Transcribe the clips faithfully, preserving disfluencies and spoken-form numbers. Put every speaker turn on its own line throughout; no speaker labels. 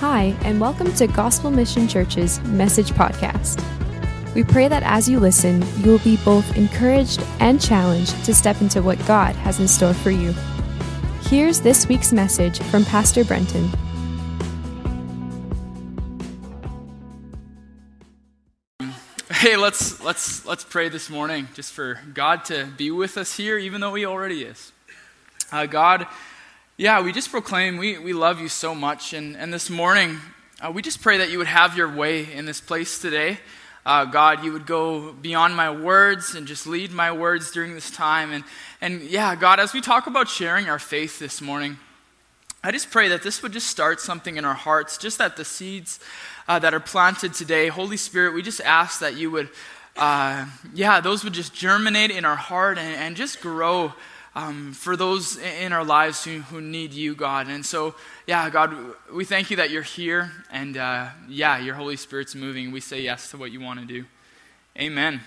Hi, and welcome to Gospel Mission Church's Message Podcast. We pray that as you listen, you will be both encouraged and challenged to step into what God has in store for you. Here's this week's message from Pastor Brenton.
Hey, let's let's let's pray this morning, just for God to be with us here, even though He already is. Uh, God, yeah, we just proclaim we, we love You so much, and, and this morning, uh, we just pray that You would have Your way in this place today. Uh, God, You would go beyond my words and just lead my words during this time. And, and yeah, God, as we talk about sharing our faith this morning, I just pray that this would just start something in our hearts, just that the seeds uh, that are planted today, Holy Spirit, we just ask that You would, uh, yeah, those would just germinate in our heart and, and just grow um, for those in our lives who, who need You, God. And so, yeah, God, we thank You that You're here, and uh, yeah, Your Holy Spirit's moving. We say yes to what You want to do. Amen.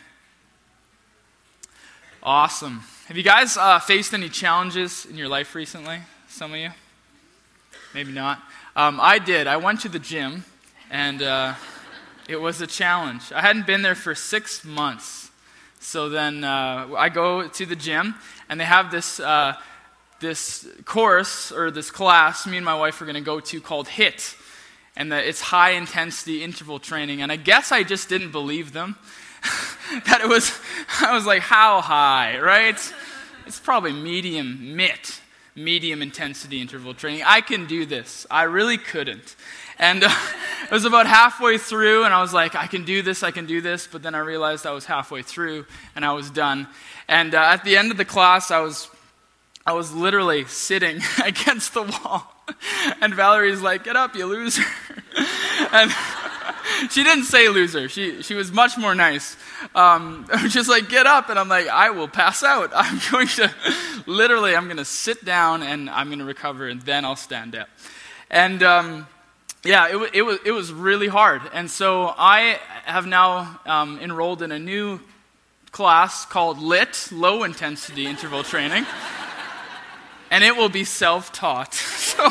Awesome. Have you guys uh, faced any challenges in your life recently? Some of you? Maybe not. Um, I did. I went to the gym, and uh, it was a challenge. I hadn't been there for six months. So then uh, I go to the gym, and they have this uh, this course, or this class, me and my wife are going to go to, called HIIT. And the, it's high-intensity interval training. And I guess I just didn't believe them. that it was, I was like, how high, right? It's probably medium, M I T. Medium intensity interval training. I can do this. I really couldn't. And uh, it was about halfway through, and I was like, I can do this, I can do this. But then I realized I was halfway through, and I was done. And uh, at the end of the class, I was, I was literally sitting against the wall. And Valerie's like, get up, you loser. and she didn't say loser. She she was much more nice. Um, I was just like, get up. And I'm like, I will pass out. I'm going to, literally, I'm going to sit down and I'm going to recover and then I'll stand up. And um, yeah, it, it, was, it was really hard. And so I have now um, enrolled in a new class called LIT, Low Intensity Interval Training. And it will be self-taught. So...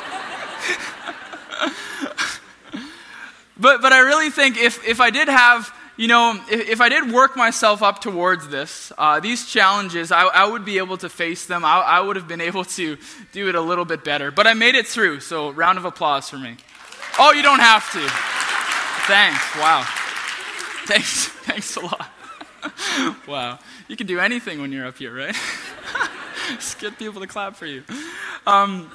But but I really think if, if I did have, you know, if, if I did work myself up towards this, uh, these challenges, I, I would be able to face them. I, I would have been able to do it a little bit better. But I made it through, so round of applause for me. Oh, you don't have to. Thanks, wow. Thanks, thanks a lot. Wow, you can do anything when you're up here, right? Just get people to clap for you. Um...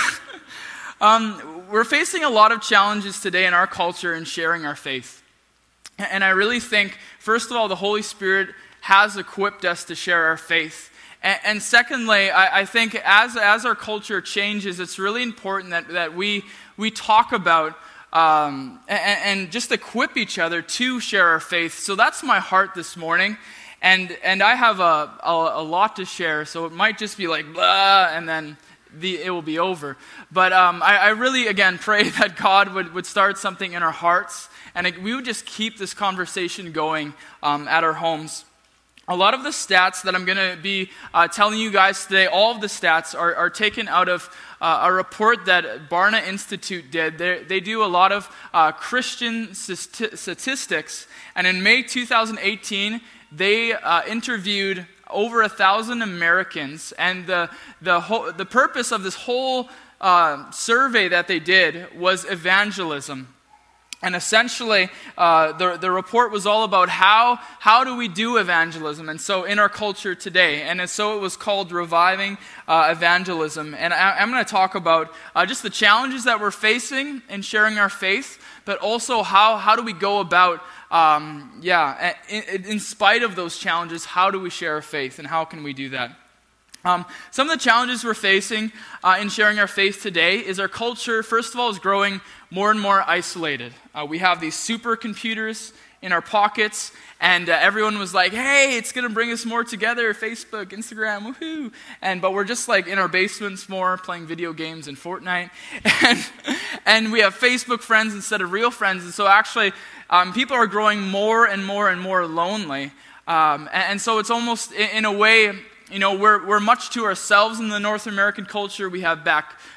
Um, we're facing a lot of challenges today in our culture in sharing our faith. And I really think, first of all, the Holy Spirit has equipped us to share our faith. And, and secondly, I, I think as, as our culture changes, it's really important that, that we, we talk about um, and, and just equip each other to share our faith. So that's my heart this morning. And, and I have a, a, a lot to share, so it might just be like, blah, and then... The, it will be over. But um, I, I really, again, pray that God would, would start something in our hearts, and it, we would just keep this conversation going um, at our homes. A lot of the stats that I'm going to be uh, telling you guys today, all of the stats are, are taken out of uh, a report that Barna Institute did. They, they do a lot of uh, Christian st- statistics, and in May two thousand eighteen, they uh, interviewed over a thousand Americans, and the the whole, the purpose of this whole uh, survey that they did was evangelism. And essentially, uh, the the report was all about how how do we do evangelism, and so in our culture today, and so it was called Reviving uh, Evangelism. And I, I'm going to talk about uh, just the challenges that we're facing in sharing our faith, but also how how do we go about Um, yeah, in, in spite of those challenges, how do we share our faith, and how can we do that? Um, some of the challenges we're facing uh, in sharing our faith today is our culture, first of all, is growing more and more isolated. Uh, we have these supercomputers in our pockets, and uh, everyone was like, hey, it's going to bring us more together, Facebook, Instagram, woohoo. And, but we're just like in our basements more, playing video games and Fortnite. And, and we have Facebook friends instead of real friends. And so actually, um, people are growing more and more and more lonely. Um, and, and so it's almost, in, in a way, you know, we're we're much to ourselves in the North American culture. We have back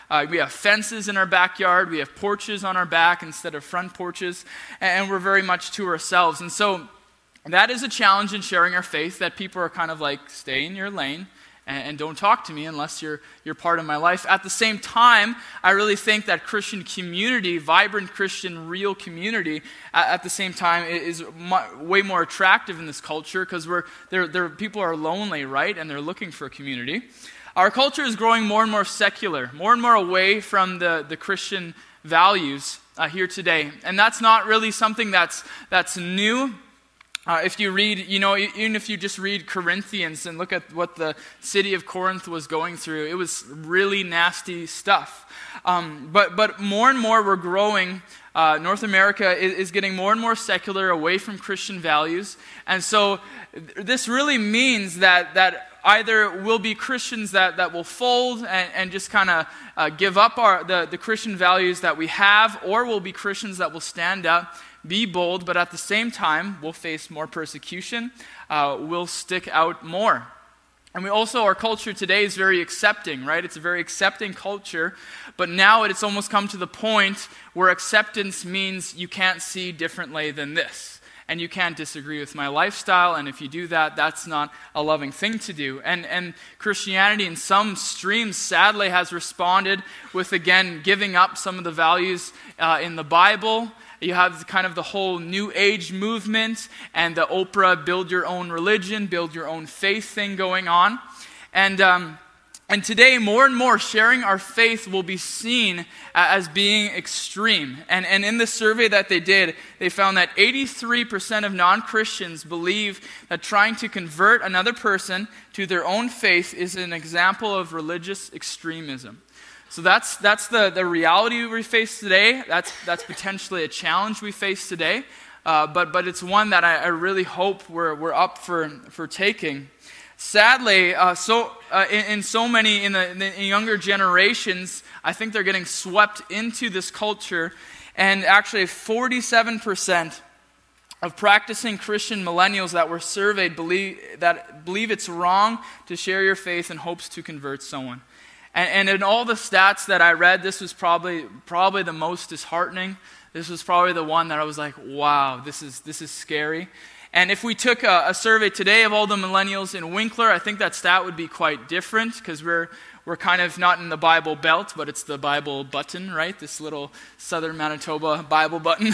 Uh, we have fences in our backyard. We have porches on our back instead of front porches. And we're very much to ourselves. And so that is a challenge in sharing our faith, that people are kind of like, stay in your lane and, and don't talk to me unless you're, you're part of my life. At the same time, I really think that Christian community, vibrant Christian, real community, at, at the same time is mu- way more attractive in this culture because we're there. There people are lonely, right? And they're looking for a community. Our culture is growing more and more secular, more and more away from the, the Christian values uh, here today. And that's not really something that's that's new. Uh, if you read, you know, even if you just read Corinthians and look at what the city of Corinth was going through, it was really nasty stuff. Um, but but more and more we're growing. Uh, North America is, is getting more and more secular, away from Christian values. And so th- this really means that that either we'll be Christians that, that will fold and, and just kind of uh, give up our the, the Christian values that we have, or we'll be Christians that will stand up, be bold, but at the same time, we'll face more persecution. Uh, we'll stick out more. And we also, our culture today is very accepting, right? It's a very accepting culture. But now it's almost come to the point where acceptance means you can't see differently than this. And you can't disagree with my lifestyle. And if you do that, that's not a loving thing to do. And, and Christianity in some streams, sadly, has responded with, again, giving up some of the values uh, in the Bible. You have kind of the whole New Age movement and the Oprah build your own religion, build your own faith thing going on. And um, and today, more and more, sharing our faith will be seen as being extreme. And, and in the survey that they did, they found that eighty-three percent of non-Christians believe that trying to convert another person to their own faith is an example of religious extremism. So that's that's the, the reality we face today. That's that's potentially a challenge we face today. Uh, but but it's one that I, I really hope we're we're up for for taking. Sadly, uh, so uh, in, in so many in the, in the younger generations, I think they're getting swept into this culture, and actually forty-seven percent of practicing Christian millennials that were surveyed believe that believe it's wrong to share your faith in hopes to convert someone. And, and in all the stats that I read, this was probably probably the most disheartening. This was probably the one that I was like, wow, this is this is scary. And if we took a, a survey today of all the millennials in Winkler, I think that stat would be quite different, because we're we're kind of not in the Bible Belt, but it's the Bible button, right? This little Southern Manitoba Bible button.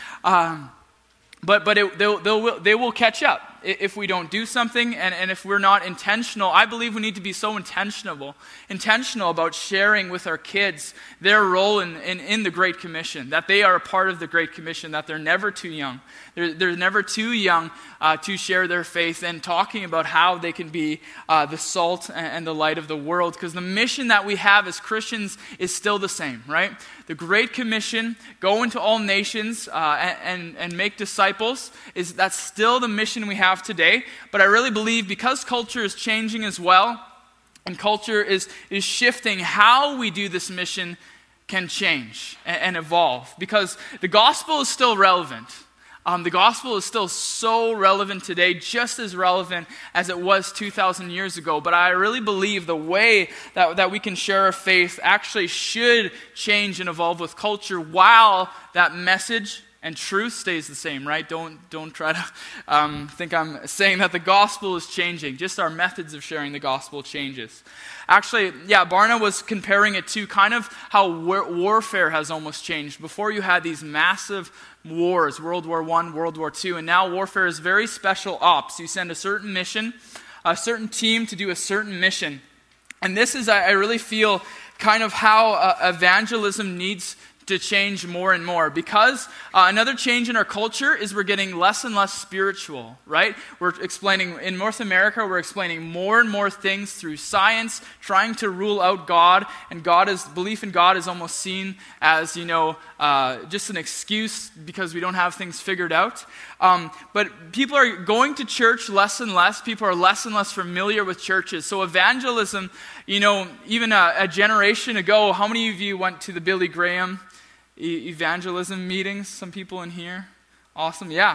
um, but but it, they'll, they'll, they will catch up if we don't do something, and, and if we're not intentional. I believe we need to be so intentional, intentional about sharing with our kids their role in, in, in the Great Commission, that they are a part of the Great Commission, that they're never too young. They're, they're never too young uh, to share their faith, and talking about how they can be uh, the salt and, and the light of the world, because the mission that we have as Christians is still the same, right? The Great Commission, go into all nations uh, and, and make disciples, is that's still the mission we have today. But I really believe, because culture is changing as well, and culture is, is shifting, how we do this mission can change and, and evolve, because the gospel is still relevant. Um, the gospel is still so relevant today, just as relevant as it was two thousand years ago. But I really believe the way that, that we can share our faith actually should change and evolve with culture, while that message and truth stays the same, right? Don't don't try to um, think I'm saying that the gospel is changing. Just our methods of sharing the gospel changes. Actually, yeah, Barna was comparing it to kind of how war- warfare has almost changed. Before, you had these massive wars, World War One, World War Two, and now warfare is very special ops. You send a certain mission, a certain team to do a certain mission. And this is, I, I really feel, kind of how uh, evangelism needs to change more and more, because uh, another change in our culture is we're getting less and less spiritual, right? We're explaining, in North America, we're explaining more and more things through science, trying to rule out God, and God is, belief in God is almost seen as, you know, uh, just an excuse because we don't have things figured out. Um, but people are going to church less and less. People are less and less familiar with churches. So evangelism, you know, even a, a generation ago, how many of you went to the Billy Graham evangelism meetings? Some people in here? Awesome, yeah.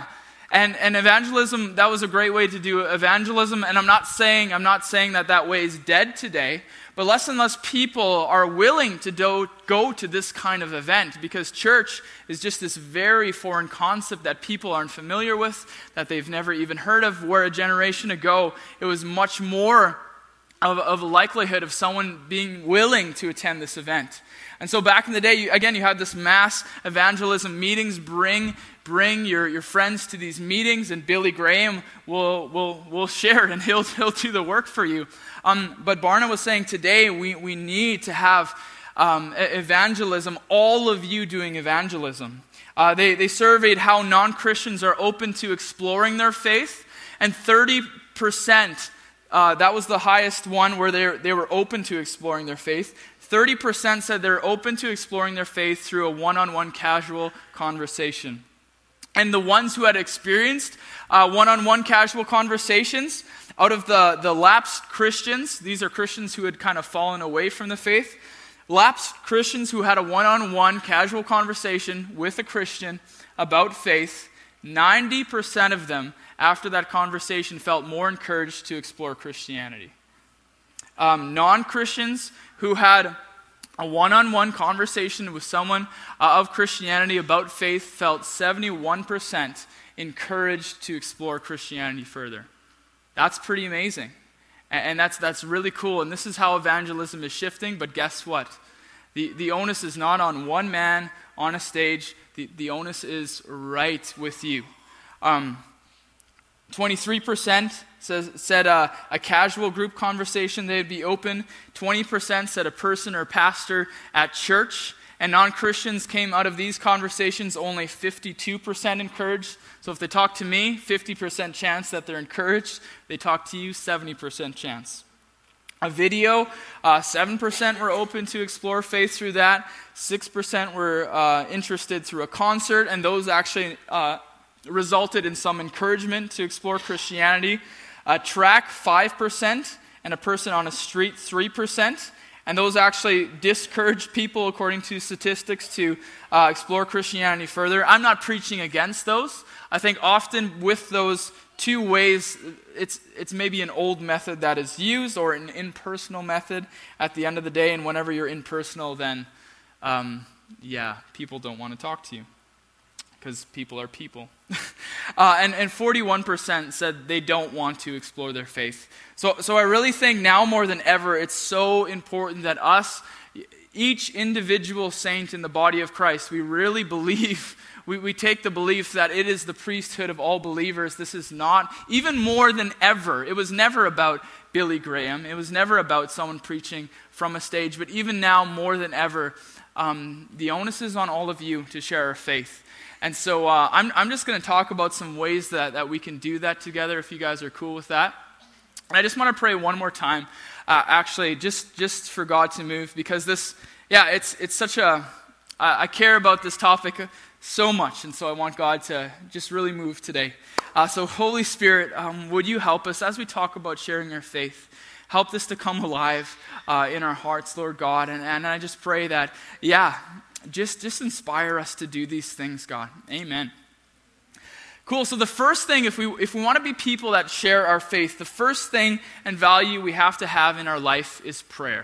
And, and evangelism, that was a great way to do evangelism. And I'm not saying, I'm not saying that that way is dead today, but less and less people are willing to do, go to this kind of event because church is just this very foreign concept that people aren't familiar with, that they've never even heard of, where a generation ago it was much more of, of a likelihood of someone being willing to attend this event. And so back in the day, you, again, you had this mass evangelism meetings. Bring bring your, your friends to these meetings, and Billy Graham will will will share, and he'll he'll do the work for you. Um, but Barna was saying today we, we need to have um, evangelism, all of you doing evangelism. Uh, they, they surveyed how non-Christians are open to exploring their faith, and thirty percent, uh, that was the highest one where they they were open to exploring their faith. thirty percent said they're open to exploring their faith through a one-on-one casual conversation. And the ones who had experienced uh, one-on-one casual conversations, out of the, the lapsed Christians, these are Christians who had kind of fallen away from the faith, lapsed Christians who had a one-on-one casual conversation with a Christian about faith, ninety percent of them, after that conversation, felt more encouraged to explore Christianity. Um, non-Christians who had a one-on-one conversation with someone uh, of Christianity about faith felt seventy-one percent encouraged to explore Christianity further. That's pretty amazing. And, and that's that's really cool. And this is how evangelism is shifting. But guess what? The, the onus is not on one man on a stage. The, the onus is right with you. Um, twenty-three percent says, said uh, a casual group conversation they'd be open. twenty percent said a person or pastor at church. And non-Christians came out of these conversations only fifty-two percent encouraged. So if they talk to me, fifty percent chance that they're encouraged. They talk to you, seventy percent chance. A video, uh, seven percent were open to explore faith through that. six percent were uh, interested through a concert, and those actually uh, resulted in some encouragement to explore Christianity. A track, five percent, and a person on a street, three percent. And those actually discouraged people, according to statistics, to uh, explore Christianity further. I'm not preaching against those. I think often with those two ways, it's it's maybe an old method that is used, or an impersonal method at the end of the day. And whenever you're impersonal, then, um, yeah, people don't want to talk to you. Because people are people. uh, and, and forty-one percent said they don't want to explore their faith. So, so I really think now more than ever, it's so important that us, each individual saint in the body of Christ, we really believe, we, we take the belief that it is the priesthood of all believers. This is not, even more than ever, it was never about Billy Graham. It was never about someone preaching from a stage. But even now, more than ever, um, the onus is on all of you to share our faith. And so uh, I'm, I'm just going to talk about some ways that, that we can do that together, if you guys are cool with that. And I just want to pray one more time, uh, actually, just just for God to move, because this, yeah, it's it's such a, I care about this topic so much, and so I want God to just really move today. Uh, so Holy Spirit, um, would you help us as we talk about sharing our faith? Help this to come alive uh, in our hearts, Lord God. And, and I just pray that, yeah, Just, just inspire us to do these things, God. Amen. Cool. So the first thing, if we if we want to be people that share our faith, the first thing and value we have to have in our life is prayer.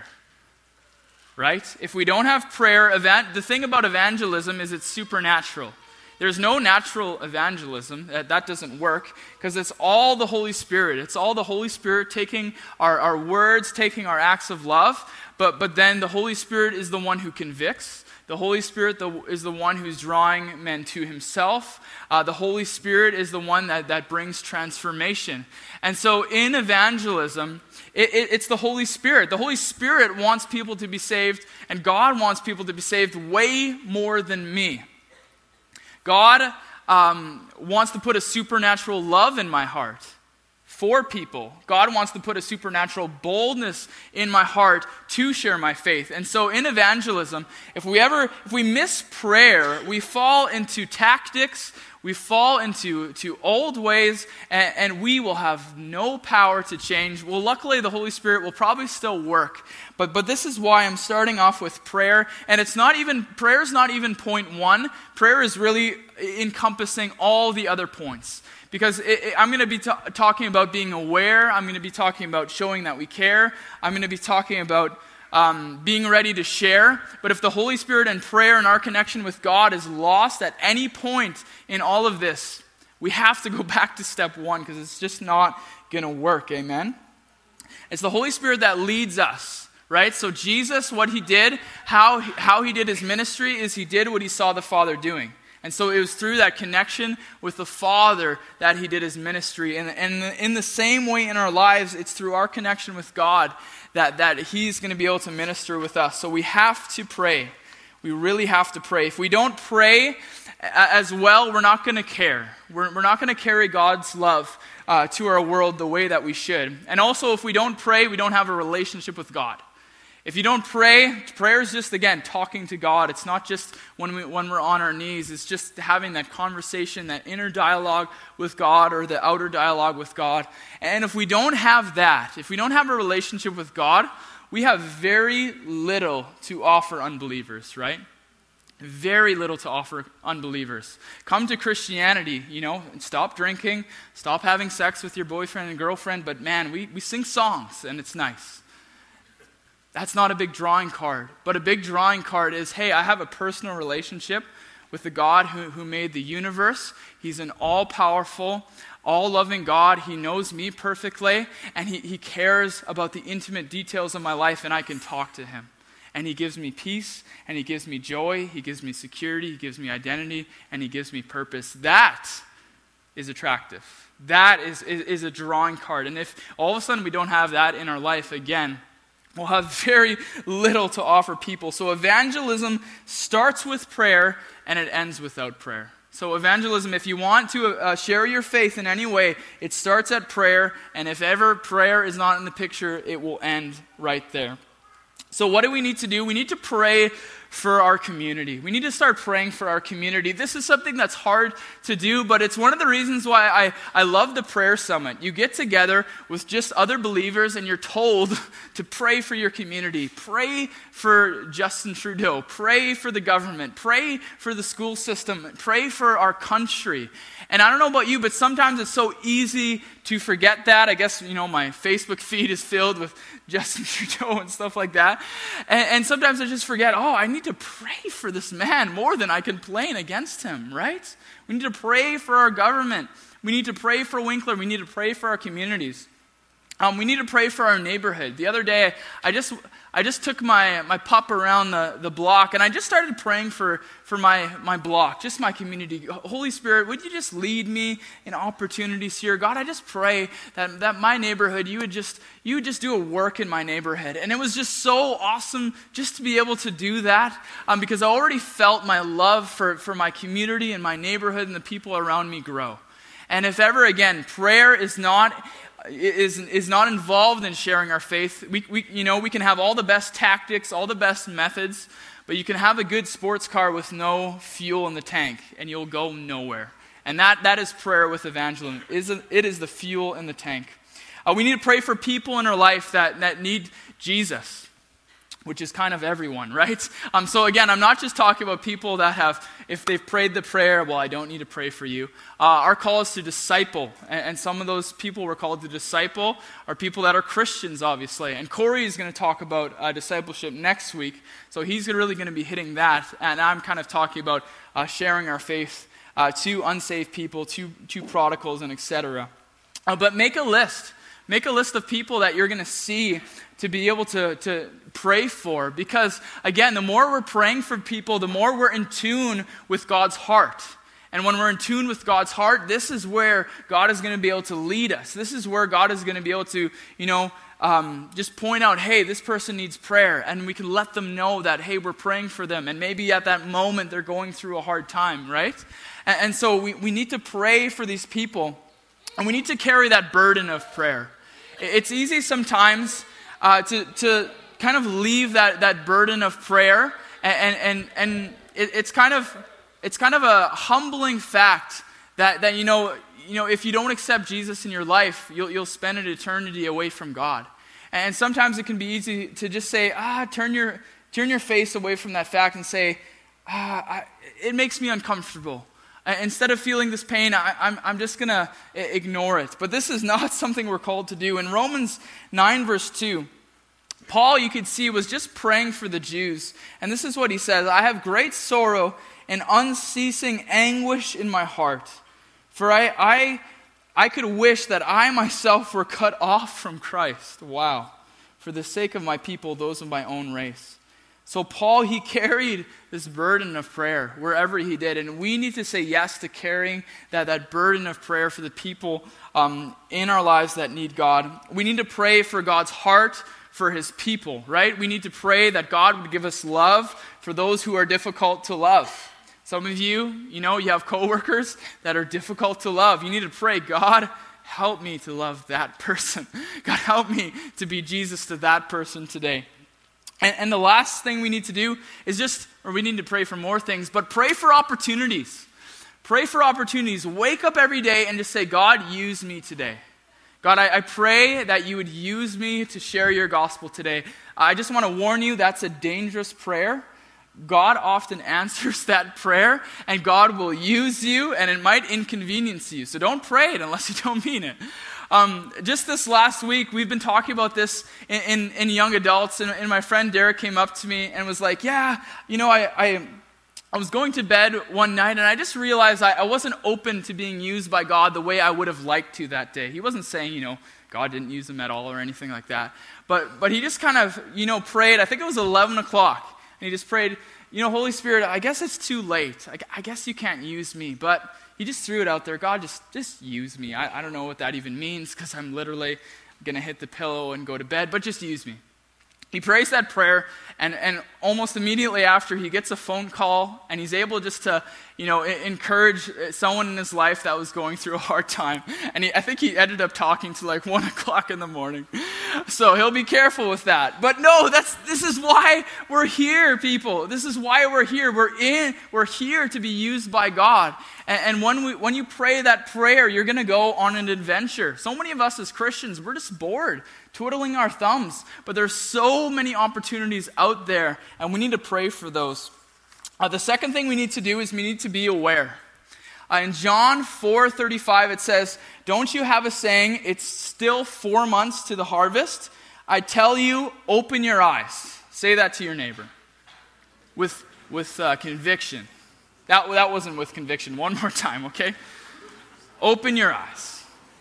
Right? If we don't have prayer, evan- the thing about evangelism is it's supernatural. There's no natural evangelism. That, that doesn't work, because it's all the Holy Spirit. It's all the Holy Spirit taking our, our words, taking our acts of love, but, but then the Holy Spirit is the one who convicts. The Holy Spirit the, is the one who's drawing men to himself. Uh, the Holy Spirit is the one that, that brings transformation. And so in evangelism, it, it, it's the Holy Spirit. The Holy Spirit wants people to be saved, and God wants people to be saved way more than me. God um, wants to put a supernatural love in my heart for people. God wants to put a supernatural boldness in my heart to share my faith. And so in evangelism, if we ever, if we miss prayer, we fall into tactics, We fall into to old ways, and, and we will have no power to change. Well, luckily, the Holy Spirit will probably still work. But but this is why I'm starting off with prayer. And it's not even, prayer is not even point one. Prayer is really encompassing all the other points. Because it, it, I'm going to be t- talking about being aware. I'm going to be talking about showing that we care. I'm going to be talking about Um, being ready to share. But if the Holy Spirit and prayer and our connection with God is lost at any point in all of this, we have to go back to step one because it's just not going to work. Amen? It's the Holy Spirit that leads us, right? So Jesus, what he did, how, how he did his ministry is he did what he saw the Father doing. And so it was through that connection with the Father that he did his ministry. And, and in the same way in our lives, it's through our connection with God that, that he's going to be able to minister with us. So we have to pray. We really have to pray. If we don't pray as well, we're not going to care. We're, we're not going to carry God's love uh, to our world the way that we should. And also, if we don't pray, we don't have a relationship with God. If you don't pray, prayer is just, again, talking to God. It's not just when, we, when we're on our knees. It's just having that conversation, that inner dialogue with God or the outer dialogue with God. And if we don't have that, if we don't have a relationship with God, we have very little to offer unbelievers, right? Very little to offer unbelievers. Come to Christianity, you know, and stop drinking, stop having sex with your boyfriend and girlfriend, but man, we, we sing songs and it's nice. That's not a big drawing card. But a big drawing card is, hey, I have a personal relationship with the God who, who made the universe. He's an all-powerful, all-loving God. He knows me perfectly, and he, he cares about the intimate details of my life, and I can talk to him. And he gives me peace, and he gives me joy, he gives me security, he gives me identity, and he gives me purpose. That is attractive. That is, is, is a drawing card. And if all of a sudden we don't have that in our life, again, we'll have very little to offer people. So evangelism starts with prayer and it ends without prayer. So evangelism, if you want to uh, share your faith in any way, it starts at prayer, and if ever prayer is not in the picture, it will end right there. So what do we need to do? We need to pray for our community. We need to start praying for our community. This is something that's hard to do, but it's one of the reasons why I, I love the prayer summit. You get together with just other believers and you're told to pray for your community. Pray for Justin Trudeau. Pray for the government. Pray for the school system. Pray for our country. And I don't know about you, but sometimes it's so easy to forget that. I guess, you know, my Facebook feed is filled with Justin Trudeau and stuff like that. And, and sometimes I just forget, oh, I need to pray for this man more than I complain against him, right? We need to pray for our government. We need to pray for Winkler. We need to pray for our communities. Um, we need to pray for our neighborhood. The other day, I just I just took my, my pup around the, the block, and I just started praying for, for my, my block, just my community. Holy Spirit, would you just lead me in opportunities here? God, I just pray that, that my neighborhood, you would just you would just do a work in my neighborhood. And it was just so awesome just to be able to do that, um, because I already felt my love for, for my community and my neighborhood and the people around me grow. And if ever again, prayer is not... Is, is not involved in sharing our faith. We, we, you know, we can have all the best tactics, all the best methods, but you can have a good sports car with no fuel in the tank, and you'll go nowhere. And that, that is prayer with evangelism. It is the fuel in the tank. Uh, we need to pray for people in our life that, that need Jesus, which is kind of everyone, right? Um, so again, I'm not just talking about people that have, if they've prayed the prayer, well, I don't need to pray for you. Uh, our call is to disciple, and, and some of those people we're called to disciple are people that are Christians, obviously. And Corey is going to talk about uh, discipleship next week, so he's really going to be hitting that, and I'm kind of talking about uh, sharing our faith uh, to unsaved people, to, to prodigals, and et cetera. Uh, but make a list. Make a list of people that you're going to see to be able to, to pray for. Because, again, the more we're praying for people, the more we're in tune with God's heart. And when we're in tune with God's heart, this is where God is going to be able to lead us. This is where God is going to be able to, you know, um, just point out, hey, this person needs prayer. And we can let them know that, hey, we're praying for them. And maybe at that moment they're going through a hard time, right? And, and so we, we need to pray for these people. And we need to carry that burden of prayer. It's easy sometimes uh, to to kind of leave that, that burden of prayer, and and and it, it's kind of it's kind of a humbling fact That, that you know, you know, if you don't accept Jesus in your life, you'll, you'll spend an eternity away from God. And sometimes it can be easy to just say, ah, turn your turn your face away from that fact and say, ah, I, it makes me uncomfortable. Instead of feeling this pain, I, I'm, I'm just going to ignore it. But this is not something we're called to do. In Romans nine, verse two, Paul, you could see, was just praying for the Jews. And this is what he says, I have great sorrow and unceasing anguish in my heart. For I, I, I could wish that I myself were cut off from Christ. Wow. For the sake of my people, those of my own race. So Paul, he carried this burden of prayer wherever he did. And we need to say yes to carrying that, that burden of prayer for the people um, in our lives that need God. We need to pray for God's heart for his people, right? We need to pray that God would give us love for those who are difficult to love. Some of you, you know, you have coworkers that are difficult to love. You need to pray, God, help me to love that person. God, help me to be Jesus to that person today. And, and the last thing we need to do is just, or we need to pray for more things, but pray for opportunities. Pray for opportunities. Wake up every day and just say, God, use me today. God, I, I pray that you would use me to share your gospel today. I just want to warn you, that's a dangerous prayer. God often answers that prayer, and God will use you, and it might inconvenience you. So don't pray it unless you don't mean it. Um, just this last week, we've been talking about this in, in, in young adults, and, and my friend Derek came up to me and was like, yeah, you know, I, I, I was going to bed one night, and I just realized I, I wasn't open to being used by God the way I would have liked to that day. He wasn't saying, you know, God didn't use him at all or anything like that. But, but he just kind of, you know, prayed. I think it was eleven o'clock. And he just prayed, you know, Holy Spirit, I guess it's too late. I, I guess you can't use me. But he just threw it out there. God, just, just use me. I, I don't know what that even means because I'm literally going to hit the pillow and go to bed. But just use me. He prays that prayer, and, and almost immediately after, he gets a phone call, and he's able just to, you know, encourage someone in his life that was going through a hard time. And he, I think he ended up talking to like one o'clock in the morning. So he'll be careful with that. But no, that's this is why we're here, people. This is why we're here. We're in. We're here to be used by God. And, and when we when you pray that prayer, you're going to go on an adventure. So many of us as Christians, we're just bored, twiddling our thumbs. But there's so many opportunities out there, and we need to pray for those. Uh, the second thing we need to do is we need to be aware. Uh, in John four thirty-five, it says, don't you have a saying, it's still four months to the harvest? I tell you, open your eyes. Say that to your neighbor. With, with uh, conviction. That, that wasn't with conviction. One more time, okay? Open your eyes.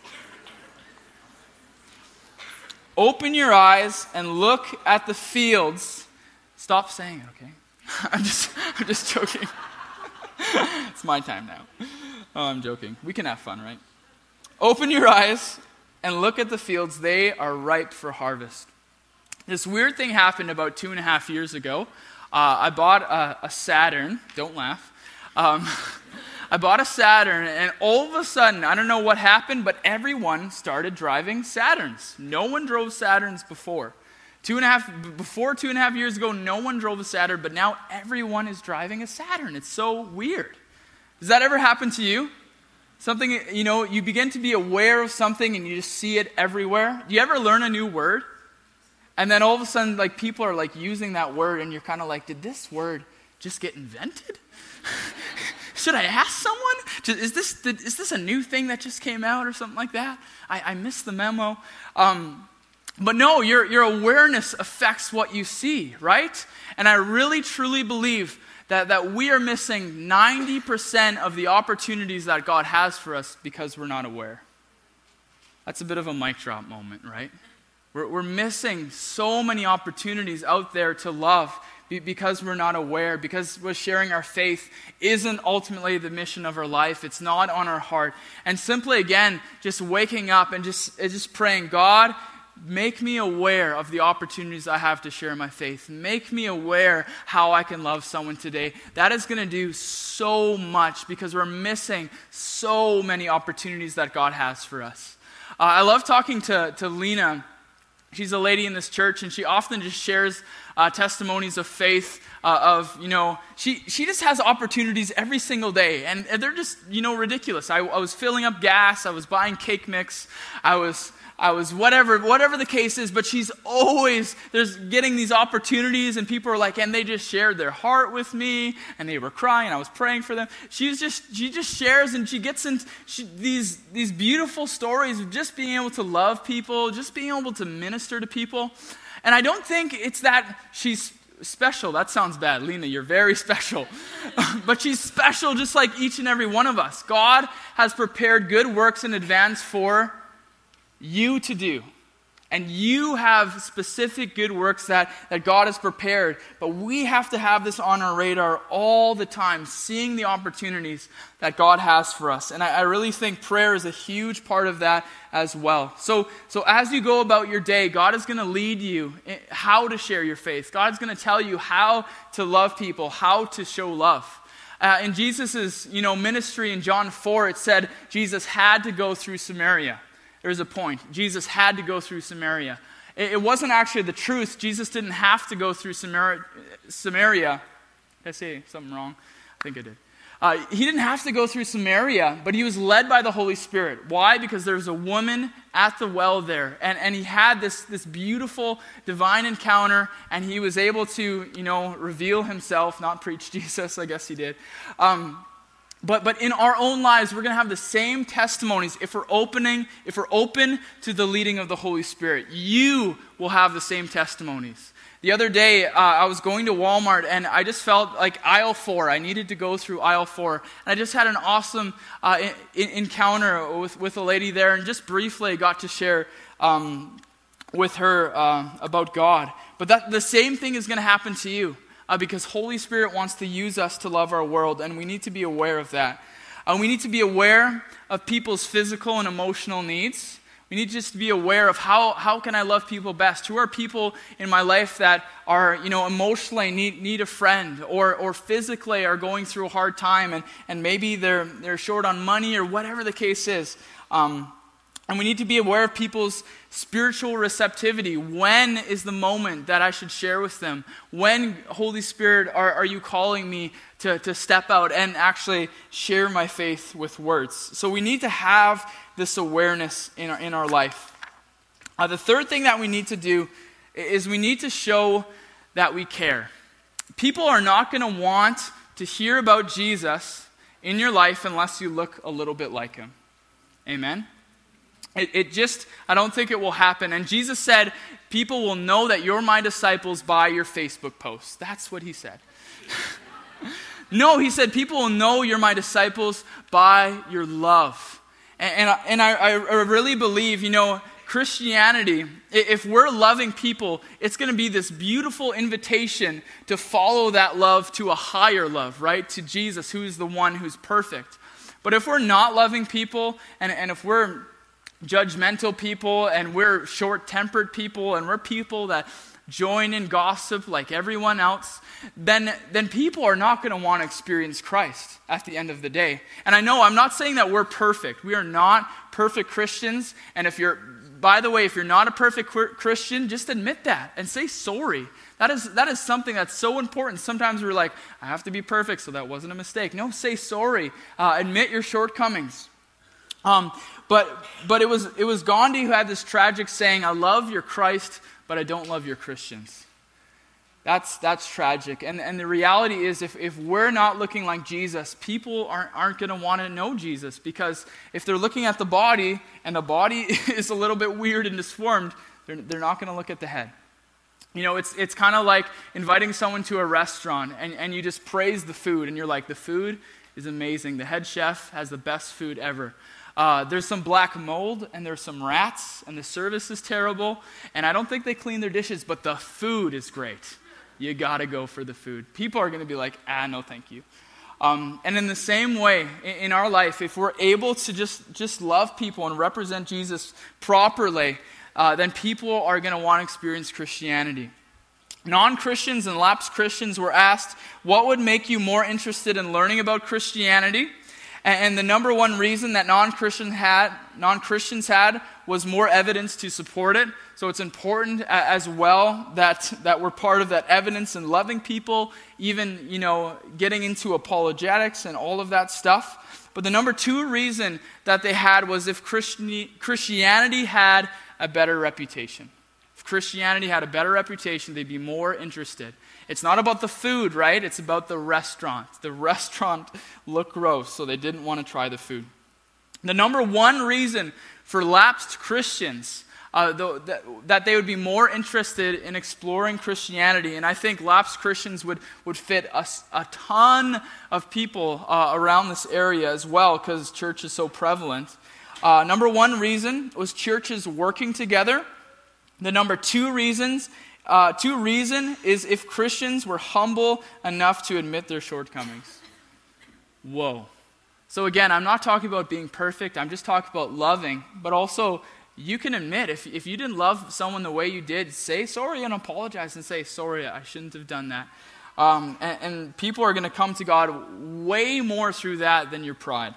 Open your eyes and look at the fields. Stop saying it, okay? I'm just, I'm just joking. It's my time now. Oh, I'm joking. We can have fun, right? Open your eyes and look at the fields. They are ripe for harvest. This weird thing happened about two and a half years ago. Uh, I bought a, a Saturn. Don't laugh. Um, I bought a Saturn, and all of a sudden, I don't know what happened, but everyone started driving Saturns. No one drove Saturns before. Two and a half, before two and a half years ago, no one drove a Saturn, but now everyone is driving a Saturn. It's so weird. Does that ever happen to you? Something, you know, you begin to be aware of something and you just see it everywhere. Do you ever learn a new word? And then all of a sudden, like, people are like using that word, and you're kind of like, did this word just get invented? Should I ask someone? Is this did, is this a new thing that just came out or something like that? I, I missed the memo. Um, but no, your, your awareness affects what you see, right? And I really, truly believe that, that we are missing ninety percent of the opportunities that God has for us because we're not aware. That's a bit of a mic drop moment, right? We're, we're missing so many opportunities out there to love because we're not aware, because we're sharing our faith isn't ultimately the mission of our life. It's not on our heart. And simply, again, just waking up and just, just praying, God, make me aware of the opportunities I have to share my faith. Make me aware how I can love someone today. That is going to do so much because we're missing so many opportunities that God has for us. Uh, I love talking to, to Lena. she's a lady in this church, and she often just shares uh, testimonies of faith, uh, of, you know, she, she just has opportunities every single day, and, and they're just, you know, ridiculous. I, I was filling up gas, I was buying cake mix, I was... I was whatever, whatever the case is, but she's always, there's getting these opportunities, and people are like, and they just shared their heart with me, and they were crying, and I was praying for them. She's just, she just shares, and she gets into she, these, these beautiful stories of just being able to love people, just being able to minister to people. And I don't think it's that she's special. That sounds bad. Lena, you're very special. But she's special just like each and every one of us. God has prepared good works in advance for you to do. And you have specific good works that, that God has prepared. But we have to have this on our radar all the time, seeing the opportunities that God has for us. And I, I really think prayer is a huge part of that as well. So, so as you go about your day, God is going to lead you in how to share your faith. God's going to tell you how to love people, how to show love. Uh, in Jesus' you know, ministry in John four, it said Jesus had to go through Samaria. There's a point. Jesus had to go through Samaria. It, it wasn't actually the truth. Jesus didn't have to go through Samaria. Samaria. Did I say something wrong? I think I did. Uh, he didn't have to go through Samaria, but he was led by the Holy Spirit. Why? Because there was a woman at the well there, and, and he had this, this beautiful divine encounter, and he was able to, you know, reveal himself, not preach Jesus, I guess he did. Um, But but in our own lives, we're going to have the same testimonies if we're opening, if we're open to the leading of the Holy Spirit. You will have the same testimonies. The other day, uh, I was going to Walmart, and I just felt like aisle four. I needed to go through aisle four. And I just had an awesome uh, in, in, encounter with, with a lady there, and just briefly I got to share um, with her uh, about God. But that the same thing is going to happen to you. Uh, because Holy Spirit wants to use us to love our world, and we need to be aware of that. Uh, we need to be aware of people's physical and emotional needs. We need to just be aware of how, how can I love people best? Who are people in my life that are, you know, emotionally need, need a friend, or or physically are going through a hard time, and, and maybe they're they're short on money, or whatever the case is. Um, And we need to be aware of people's spiritual receptivity. When is the moment that I should share with them? When, Holy Spirit, are, are you calling me to, to step out and actually share my faith with words? So we need to have this awareness in our, in our life. Uh, the third thing that we need to do is we need to show that we care. People are not going to want to hear about Jesus in your life unless you look a little bit like him. Amen? It, it just, I don't think it will happen. And Jesus said, people will know that you're my disciples by your Facebook posts. That's what he said. No, he said, people will know you're my disciples by your love. And, and, I, and I, I really believe, you know, Christianity, if we're loving people, it's going to be this beautiful invitation to follow that love to a higher love, right? To Jesus, who is the one who's perfect. But if we're not loving people, and, and if we're judgmental people, and we're short-tempered people, and we're people that join in gossip like everyone else, then, then people are not going to want to experience Christ at the end of the day. And I know I'm not saying that we're perfect. We are not perfect Christians. And if you're, by the way, if you're not a perfect Christian, just admit that and say sorry. That is, that is something that's so important. Sometimes we're like, I have to be perfect, so that wasn't a mistake. No, say sorry. Uh, admit your shortcomings. Um, but but it was it was Gandhi who had this tragic saying, I love your Christ, but I don't love your Christians. That's that's tragic. And and the reality is, if, if we're not looking like Jesus, people aren't, aren't going to want to know Jesus. Because if they're looking at the body, and the body is a little bit weird and disformed, they're, they're not going to look at the head. You know, it's it's kind of like inviting someone to a restaurant, and, and you just praise the food, and you're like, the food is amazing. The head chef has the best food ever. Uh, there's some black mold, and there's some rats, and the service is terrible, and I don't think they clean their dishes, but the food is great. You gotta go for the food. People are gonna be like, ah, no thank you. Um, and in the same way, in, in our life, if we're able to just, just love people and represent Jesus properly, uh, then people are gonna want to experience Christianity. Non-Christians and lapsed Christians were asked, what would make you more interested in learning about Christianity? And, and the number one reason that non-Christian had, non-Christians had was more evidence to support it. So it's important as well that, that we're part of that evidence and loving people, even, you know, getting into apologetics and all of that stuff. But the number two reason that they had was if Christian, Christianity had a better reputation. If Christianity had a better reputation, they'd be more interested. It's not about the food, right? It's about the restaurant. The restaurant looked gross, so they didn't want to try the food. The number one reason for lapsed Christians Uh, the, that, that they would be more interested in exploring Christianity. And I think lapsed Christians would, would fit a, a ton of people uh, around this area as well, because church is so prevalent. Uh, number one reason was churches working together. The number two reasons, uh, two reason is if Christians were humble enough to admit their shortcomings. Whoa. So again, I'm not talking about being perfect. I'm just talking about loving, but also you can admit, if if you didn't love someone the way you did, say sorry and apologize and say, sorry, I shouldn't have done that. Um, and, and people are going to come to God way more through that than your pride.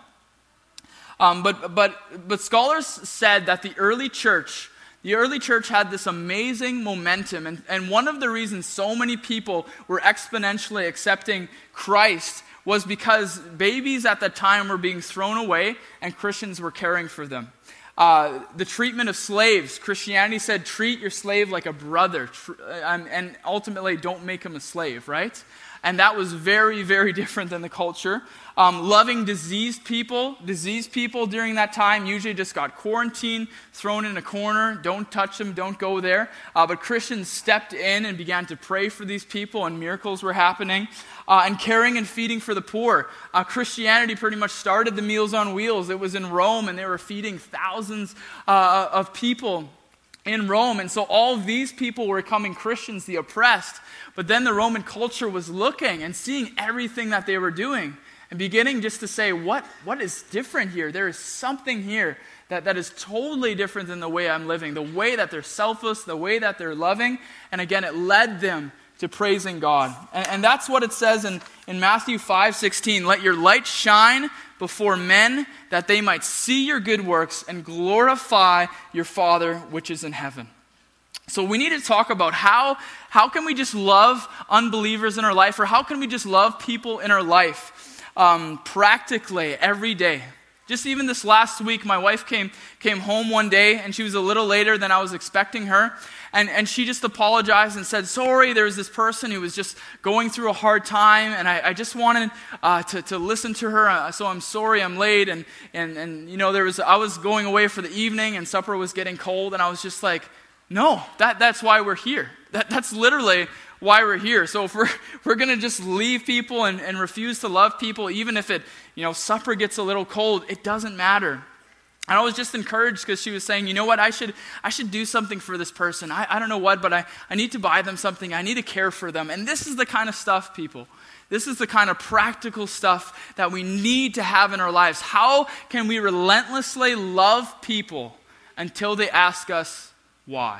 Um, but but but scholars said that the early church, the early church had this amazing momentum. And, and one of the reasons so many people were exponentially accepting Christ was because babies at the time were being thrown away and Christians were caring for them. Uh, the treatment of slaves, Christianity said, treat your slave like a brother, tr- and, and ultimately don't make him a slave, right? And that was very, very different than the culture. Um, loving diseased people, diseased people during that time usually just got quarantined, thrown in a corner, don't touch them, don't go there. Uh, but Christians stepped in and began to pray for these people, and miracles were happening. Uh, and caring and feeding for the poor. Uh, Christianity pretty much started the Meals on Wheels. It was in Rome, and they were feeding thousands uh, of people in Rome. And so all of these people were becoming Christians, the oppressed. But then the Roman culture was looking and seeing everything that they were doing and beginning just to say, what, what is different here? There is something here that, that is totally different than the way I'm living, the way that they're selfless, the way that they're loving. And again, it led them to praising God. And, and that's what it says in, in Matthew five sixteen. Let your light shine before men, that they might see your good works and glorify your Father which is in heaven. So we need to talk about how, how can we just love unbelievers in our life, or how can we just love people in our life um, practically every day. Just even this last week, my wife came came home one day, and she was a little later than I was expecting her. And, and she just apologized and said, sorry, there was this person who was just going through a hard time, and I, I just wanted uh, to, to listen to her, uh, so I'm sorry I'm late. And, and, and, you know, there was I was going away for the evening, and supper was getting cold, and I was just like, no, that, that's why we're here. That, that's literally why we're here. So if we're, we're going to just leave people and, and refuse to love people, even if it, you know, supper gets a little cold, it doesn't matter. And I was just encouraged because she was saying, you know what, I should I should do something for this person. I, I don't know what, but I, I need to buy them something. I need to care for them. And this is the kind of stuff, people. This is the kind of practical stuff that we need to have in our lives. How can we relentlessly love people until they ask us why?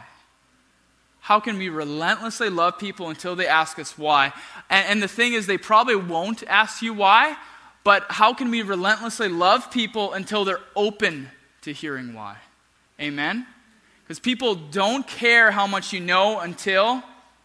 How can we relentlessly love people until they ask us why? And, and the thing is, they probably won't ask you why, but how can we relentlessly love people until they're open to hearing why? Amen? Because people don't care how much you know until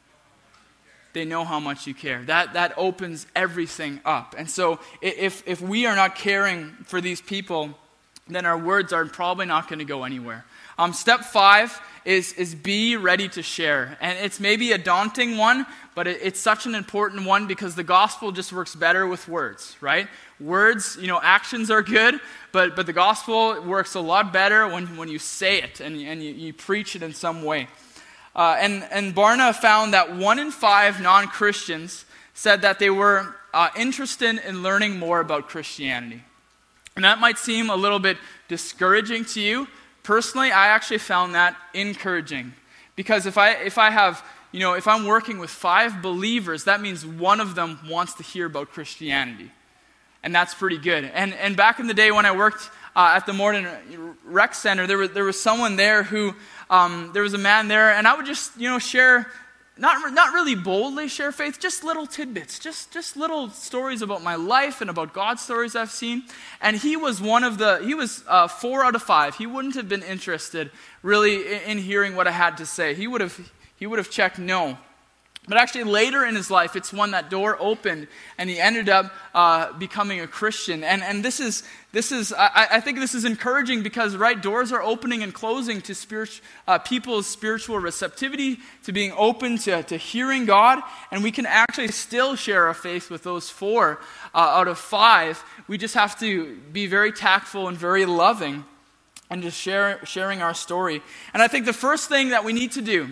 they know how much you care. That that opens everything up. And so if if we are not caring for these people, then our words are probably not going to go anywhere. Um, step five is, is be ready to share. And it's maybe a daunting one, but it, it's such an important one because the gospel just works better with words, right? Words, you know, actions are good, but but the gospel works a lot better when, when you say it and, and you, you preach it in some way. Uh, and, and Barna found that one in five non-Christians said that they were uh, interested in learning more about Christianity. And that might seem a little bit discouraging to you. Personally, I actually found that encouraging. Because if I if I have, you know, if I'm working with five believers, that means one of them wants to hear about Christianity. And that's pretty good. And and back in the day when I worked uh, at the Morden Rec Center, there was there was someone there who um, there was a man there, and I would just, you know, share not, not really boldly share faith, just little tidbits, just, just little stories about my life and about God's stories I've seen. And he was one of the, he was uh, four out of five. He wouldn't have been interested really in, in hearing what I had to say. He would have, he would have checked no. But actually later in his life, it's when that door opened and he ended up uh, becoming a Christian. And and this is, this is I, I think this is encouraging because, right, doors are opening and closing to spirit, uh, people's spiritual receptivity, to being open to, to hearing God. And we can actually still share our faith with those four uh, out of five. We just have to be very tactful and very loving and just share, sharing our story. And I think the first thing that we need to do,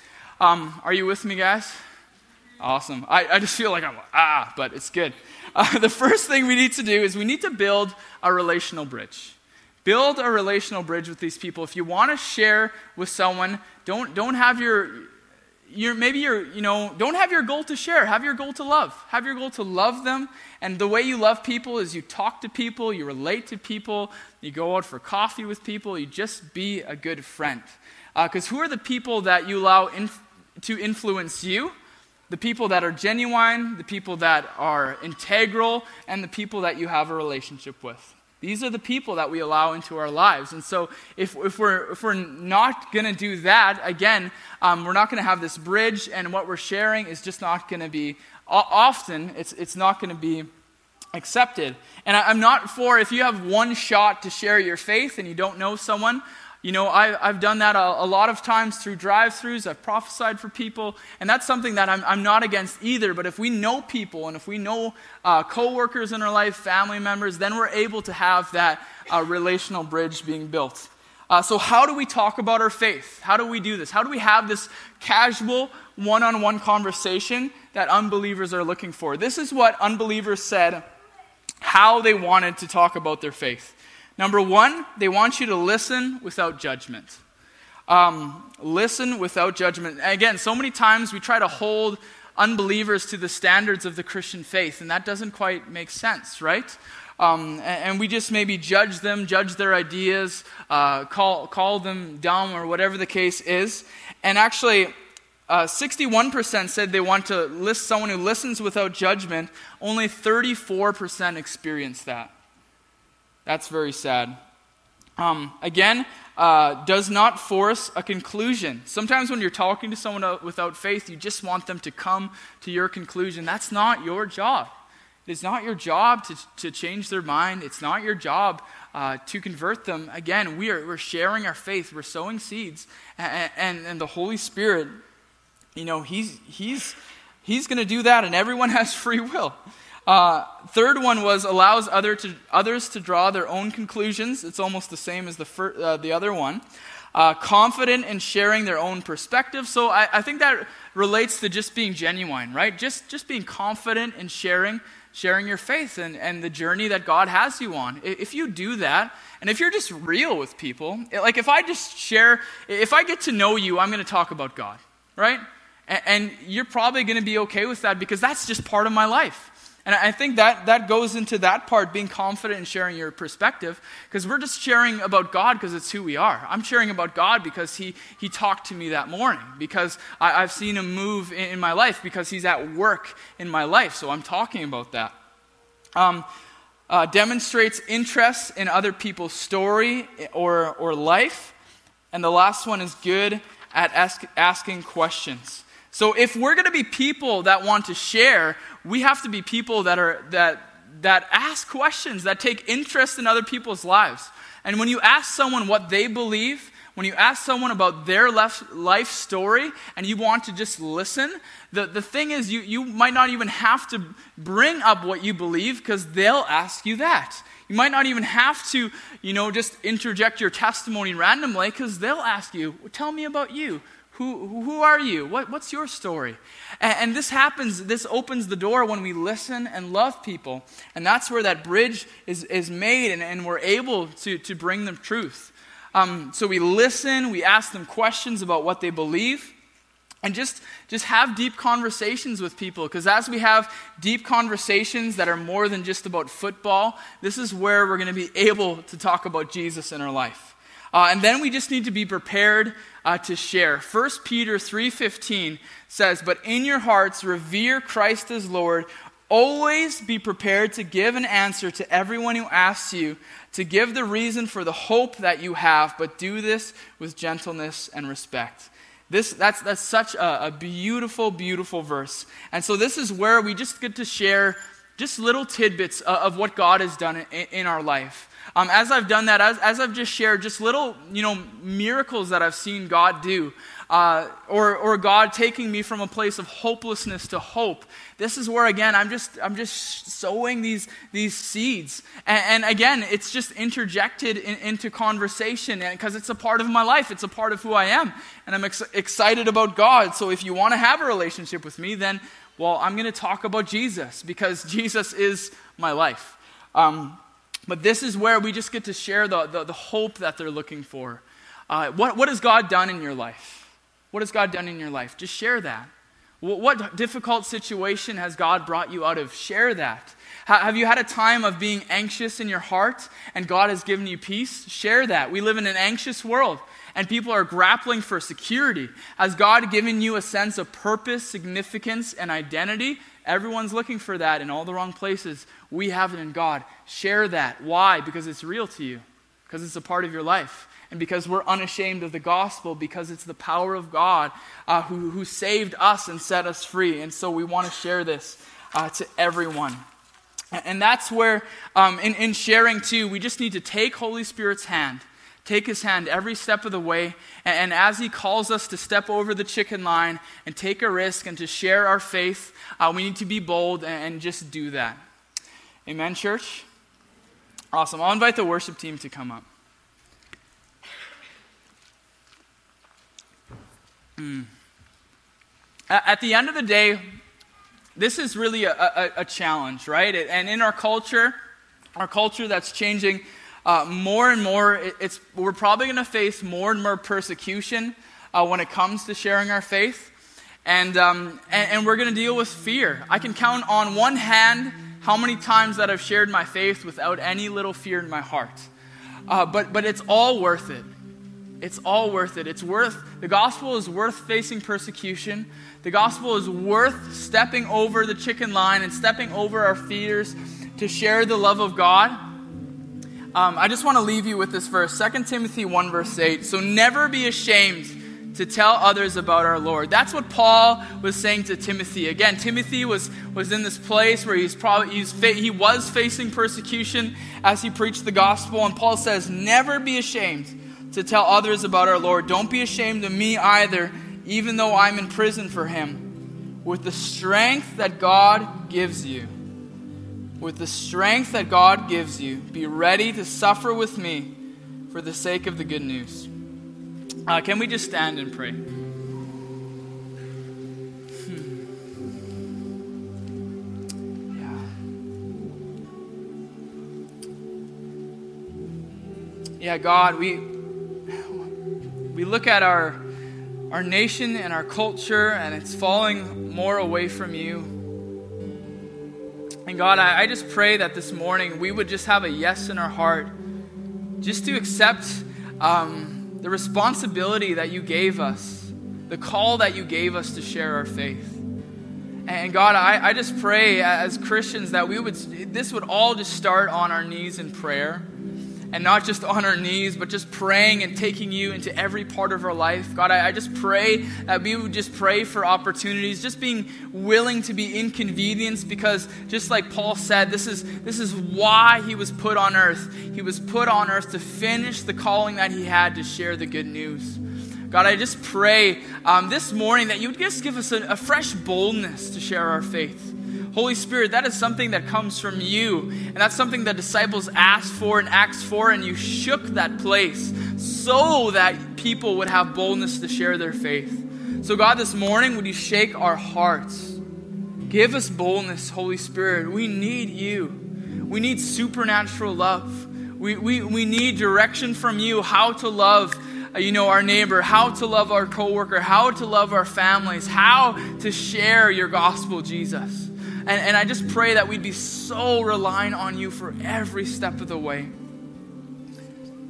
Um, are you with me, guys? Awesome. I, I just feel like I'm, ah, but it's good. Uh, the first thing we need to do is we need to build a relational bridge. Build a relational bridge with these people. If you want to share with someone, don't don't have your, your maybe your, you know, don't have your goal to share. Have your goal to love. Have your goal to love them. And the way you love people is you talk to people, you relate to people, you go out for coffee with people, you just be a good friend. Because uh, who are the people that you allow in, to influence you? The people that are genuine, the people that are integral, and the people that you have a relationship with. These are the people that we allow into our lives. And so if, if we're if we're not going to do that, again, um, we're not going to have this bridge, and what we're sharing is just not going to be, often, it's, it's not going to be accepted. And I, I'm not for, if you have one shot to share your faith and you don't know someone, you know, I, I've done that a, a lot of times through drive-thrus. I've prophesied for people, and that's something that I'm, I'm not against either. But if we know people, and if we know uh, co-workers in our life, family members, then we're able to have that uh, relational bridge being built. Uh, so how do we talk about our faith? How do we do this? How do we have this casual, one-on-one conversation that unbelievers are looking for? This is what unbelievers said how they wanted to talk about their faith. Number one, they want you to listen without judgment. Um, listen without judgment. Again, so many times we try to hold unbelievers to the standards of the Christian faith, and that doesn't quite make sense, right? Um, and, and we just maybe judge them, judge their ideas, uh, call call them dumb or whatever the case is. And actually, uh, sixty-one percent said they want to list someone who listens without judgment. Only thirty-four percent experience that. That's very sad. Um, again, uh, does not force a conclusion. Sometimes when you're talking to someone without faith, you just want them to come to your conclusion. That's not your job. It is not your job to, to change their mind. It's not your job uh, to convert them. Again, we are, we're sharing our faith. We're sowing seeds. And, and, and the Holy Spirit, you know, he's, he's, he's going to do that, and everyone has free will. Uh, third one was allows other to, others to draw their own conclusions. It's almost the same as the fir- uh, the other one. Uh, confident in sharing their own perspective. So I, I think that relates to just being genuine, right? Just just being confident in sharing sharing your faith and, and the journey that God has you on. If you do that, and if you're just real with people, like if I just share, if I get to know you, I'm going to talk about God, right? And, and you're probably going to be okay with that because that's just part of my life. And I think that, that goes into that part, being confident in sharing your perspective, because we're just sharing about God because it's who we are. I'm sharing about God because he, he talked to me that morning, because I, I've seen him move in, in my life, because he's at work in my life, so I'm talking about that. Um, uh, demonstrates interest in other people's story or, or life. And the last one is good at ask, asking questions. So if we're going to be people that want to share, we have to be people that are that that ask questions, that take interest in other people's lives. And when you ask someone what they believe, when you ask someone about their life story, and you want to just listen, the, the thing is you, you might not even have to bring up what you believe, because they'll ask you that. You might not even have to, you know, just interject your testimony randomly, because they'll ask you, tell me about you. Who, who are you? What, what's your story? And, and this happens, this opens the door when we listen and love people. And that's where that bridge is, is made, and, and we're able to, to bring them truth. Um, so we listen, we ask them questions about what they believe, and just, just have deep conversations with people. Because as we have deep conversations that are more than just about football, this is where we're going to be able to talk about Jesus in our life. Uh, and then we just need to be prepared uh, to share. First Peter three fifteen says, "But in your hearts revere Christ as Lord. Always be prepared to give an answer to everyone who asks you, to give the reason for the hope that you have, but do this with gentleness and respect." This that's that's such a, a beautiful, beautiful verse. And so this is where we just get to share just little tidbits of, of what God has done in, in our life. Um, as I've done that, as, as I've just shared, just little, you know, miracles that I've seen God do, uh, or or God taking me from a place of hopelessness to hope. This is where, again, I'm just I'm just sowing these these seeds, and, and again, it's just interjected in, into conversation, because it's a part of my life, it's a part of who I am, and I'm ex- excited about God. So if you want to have a relationship with me, then well, I'm going to talk about Jesus, because Jesus is my life. Um, But this is where we just get to share the, the, the hope that they're looking for. Uh, what, what has God done in your life? What has God done in your life? Just share that. What, what difficult situation has God brought you out of? Share that. Ha, have you had a time of being anxious in your heart and God has given you peace? Share that. We live in an anxious world and people are grappling for security. Has God given you a sense of purpose, significance, and identity? Everyone's looking for that in all the wrong places. We have it in God. Share that. Why? Because it's real to you. Because it's a part of your life. And because we're unashamed of the gospel. Because it's the power of God uh, who, who saved us and set us free. And so we want to share this uh, to everyone. And that's where, um, in, in sharing too, we just need to take Holy Spirit's hand. Take his hand every step of the way, and, and as he calls us to step over the chicken line and take a risk and to share our faith, uh, we need to be bold and, and just do that. Amen, church? Awesome. I'll invite the worship team to come up. Mm. At, at the end of the day, this is really a, a, a challenge, right? And in our culture, our culture that's changing Uh, more and more, it, it's we're probably going to face more and more persecution uh, when it comes to sharing our faith, and um, and, and we're going to deal with fear. I can count on one hand how many times that I've shared my faith without any little fear in my heart. Uh, but but it's all worth it. It's all worth it. It's worth the gospel is worth facing persecution. The gospel is worth stepping over the chicken line and stepping over our fears to share the love of God. Um, I just want to leave you with this verse, Second Timothy one verse eight. "So never be ashamed to tell others about our Lord." That's what Paul was saying to Timothy. Again, Timothy was, was in this place where he's probably he's fa- he was facing persecution as he preached the gospel. And Paul says, never be ashamed to tell others about our Lord. Don't be ashamed of me either, even though I'm in prison for him. With the strength that God gives you. With the strength that God gives you, be ready to suffer with me for the sake of the good news. Uh, can we just stand and pray? Hmm. Yeah. Yeah, God, we we look at our our nation and our culture, and it's falling more away from you. And God, I, I just pray that this morning we would just have a yes in our heart, just to accept um, the responsibility that you gave us, the call that you gave us to share our faith. And God, I, I just pray as Christians that we would, this would all just start on our knees in prayer. And not just on our knees, but just praying and taking you into every part of our life. God, I, I just pray that we would just pray for opportunities, just being willing to be inconvenienced, because just like Paul said, this is this is why he was put on earth. He was put on earth to finish the calling that he had to share the good news. God, I just pray um, this morning that you would just give us a, a fresh boldness to share our faith. Holy Spirit, that is something that comes from you. And that's something the disciples asked for in Acts four, and you shook that place so that people would have boldness to share their faith. So God, this morning, would you shake our hearts? Give us boldness, Holy Spirit. We need you. We need supernatural love. We, we, we need direction from you, how to love you know, our neighbor, how to love our coworker, how to love our families, how to share your gospel, Jesus. And, and I just pray that we'd be so reliant on you for every step of the way.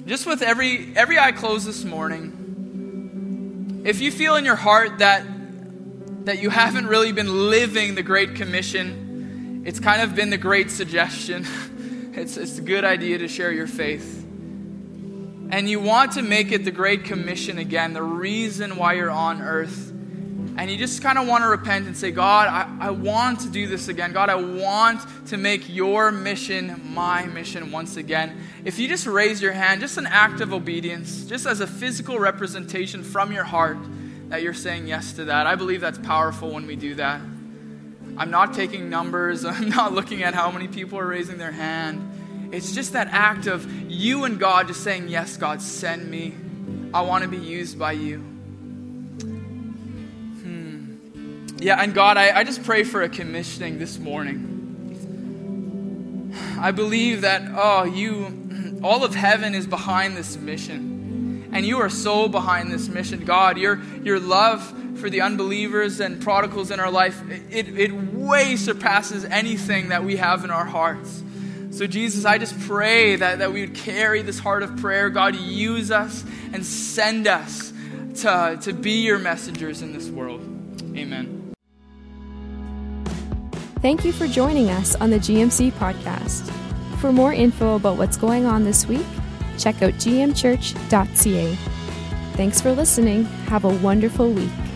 just with every every eye closed this morning, if you feel in your heart that that you haven't really been living the Great Commission, it's kind of been the great suggestion. It's, it's a good idea to share your faith. And you want to make it the Great Commission again, the reason why you're on earth. And you just kind of want to repent and say, God, I, I want to do this again. God, I want to make your mission my mission once again. If you just raise your hand, just an act of obedience, just as a physical representation from your heart that you're saying yes to that. I believe that's powerful when we do that. I'm not taking numbers. I'm not looking at how many people are raising their hand. It's just that act of you and God just saying, yes, God, send me. I want to be used by you. Hmm. Yeah, and God, I, I just pray for a commissioning this morning. I believe that, oh, you, all of heaven is behind this mission. And you are so behind this mission. God, your, your love for the unbelievers and prodigals in our life, it, it way surpasses anything that we have in our hearts. So Jesus, I just pray that, that we would carry this heart of prayer. God, use us and send us to, to be your messengers in this world. Amen.
Thank you for joining us on the G M C podcast. For more info about what's going on this week, check out g m church dot c a. Thanks for listening. Have a wonderful week.